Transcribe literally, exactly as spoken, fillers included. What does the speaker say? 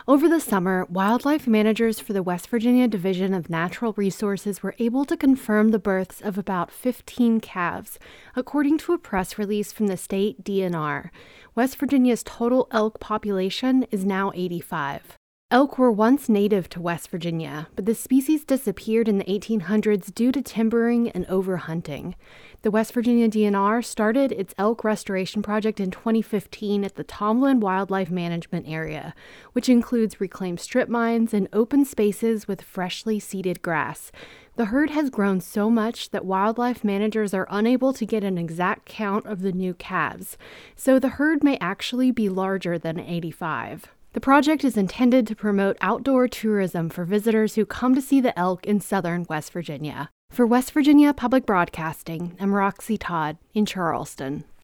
Over the summer, wildlife managers for the West Virginia Division of Natural Resources were able to confirm the births of about fifteen calves, according to a press release from the state D N R. West Virginia's total elk population is now eighty-five. Elk were once native to West Virginia, but the species disappeared in the eighteen hundreds due to timbering and overhunting. The West Virginia D N R started its elk restoration project in twenty fifteen at the Tomlin Wildlife Management Area, which includes reclaimed strip mines and open spaces with freshly seeded grass. The herd has grown so much that wildlife managers are unable to get an exact count of the new calves, so the herd may actually be larger than eighty-five. The project is intended to promote outdoor tourism for visitors who come to see the elk in southern West Virginia. For West Virginia Public Broadcasting, I'm Roxy Todd in Charleston.